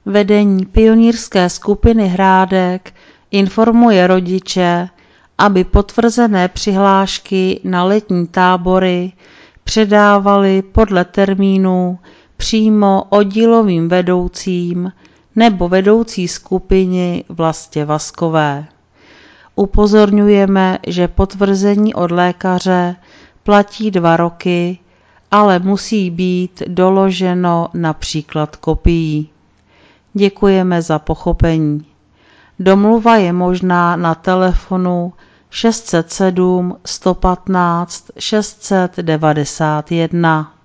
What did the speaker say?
Vedení pionýrské skupiny Hrádek informuje rodiče, aby potvrzené přihlášky na letní tábory předávali podle termínů přímo oddílovým vedoucím nebo vedoucí skupiny Vlastě Vaskové. Upozorňujeme, že potvrzení od lékaře platí 2 roky, ale musí být doloženo například kopií. Děkujeme za pochopení. Domluva je možná na telefonu 607 115 691.